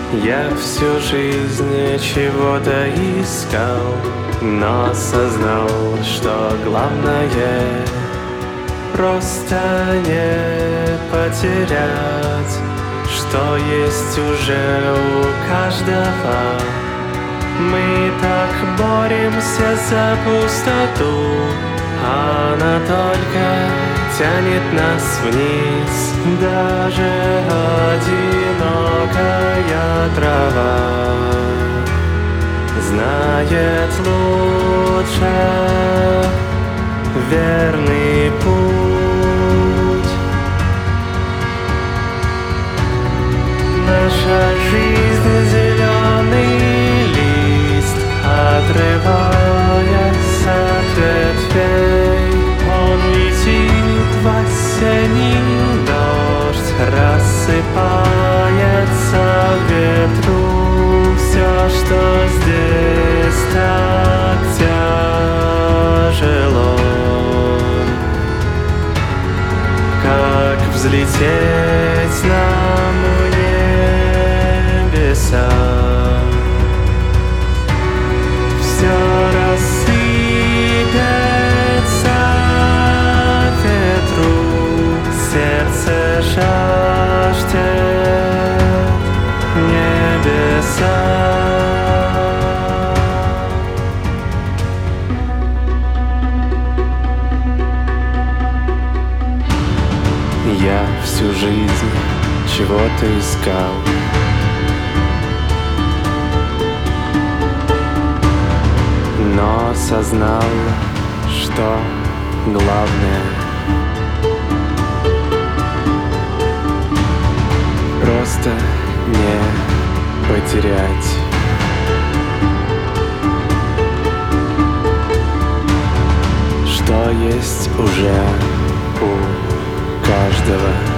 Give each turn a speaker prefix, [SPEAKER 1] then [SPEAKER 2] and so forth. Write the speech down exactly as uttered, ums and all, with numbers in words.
[SPEAKER 1] Я всю жизнь чего-то искал, но осознал, что главное просто не потерять, что есть уже у каждого. Мы так боремся за пустоту, она только тянет нас вниз. Даже одинокая трава знает лучше верный путь. Наша жизнь — зеленый лист, отрываясь от ветвей. Он летит в осенний дождь, рассыпается в ветру. Все, что здесь так тяжело, как взлететь нам в небеса. Все рассыпется ветру, сердце жаждет небеса. Я всю жизнь чего-то искал, но осознал, что главное просто не потерять, что есть уже у каждого.